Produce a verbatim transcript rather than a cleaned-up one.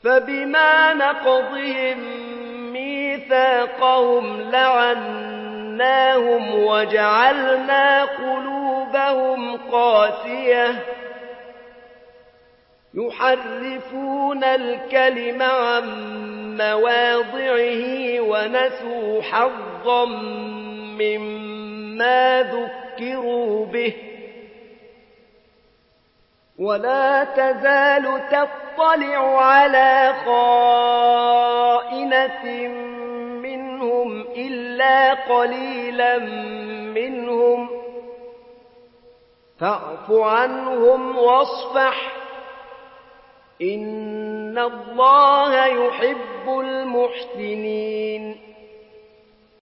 فبما نقضهم ميثاقهم لعناهم وجعلنا قلوبهم قاسية يحرفون الكلم عن مواضعه ونسوا حظا مما ذكروا به ولا تزال تطلع على خائنة منهم إلا قليلا منهم فاعف عنهم واصفح إن الله يحب المحسنين